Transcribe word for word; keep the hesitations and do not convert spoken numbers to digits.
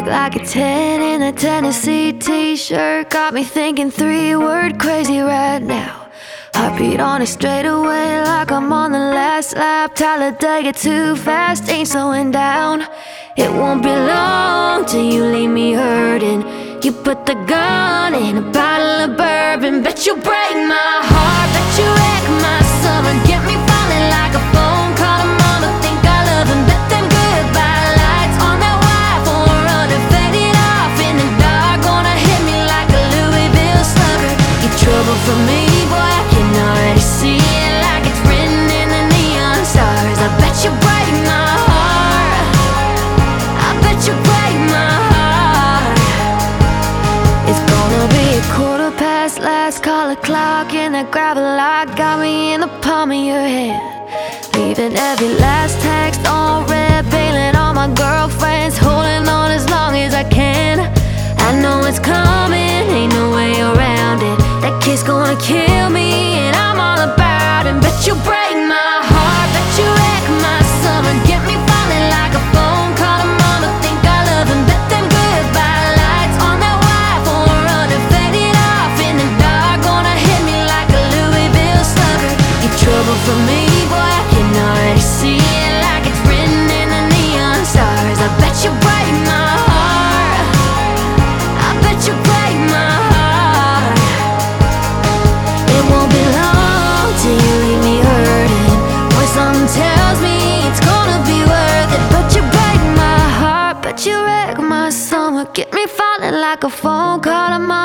look like a ten in a Tennessee t-shirt. Got me thinking three-word crazy right now. Heartbeat on it straight away like I'm on the last lap. Talladega too fast, ain't slowing down. It won't be long till you leave me hurting. You put the gun in a bottle of bourbon. Bet you break my heart, bet you wreck my summer. Get me falling like a phone call to mama. Think I love him, bet them goodbye lights on that wire won't run and fade it off in the dark. Gonna hit me like a Louisville slugger. You trouble for me, boy, I can already see it like it's written in the neon stars. I bet you break my heart, I bet you break my heart. It's gonna be a quarter past last, call a clock in that gravel lot. Got me in the palm of your hand, leaving every last text on red, bailing on my girlfriends, holding on as long as I can. I know it's coming, ain't no way around it. That kid's gonna kill me, and I'm all about it. Bet you break my heart, bet you wreck my summer. Get me falling like a phone call to mama. Think I love him, bet them goodbye lights on that wire won't run and fade it off in the dark. Gonna hit me like a Louisville slugger. You trouble for me, boy, I can already see it like it's written in the neon stars. I bet you break my heart, I bet you break my heart. It won't be long till you leave me hurting. Boy, something tells me it's gonna be worth it. But you break my heart, but you wreck my summer. Get me falling like a phone call to mama.